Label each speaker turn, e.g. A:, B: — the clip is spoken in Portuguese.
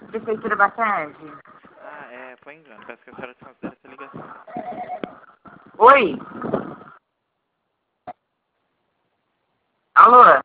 A: Prefeitura Bacaense.
B: Foi engano. Peço que a senhora desconsidere essa ligação.
A: Oi? Alô?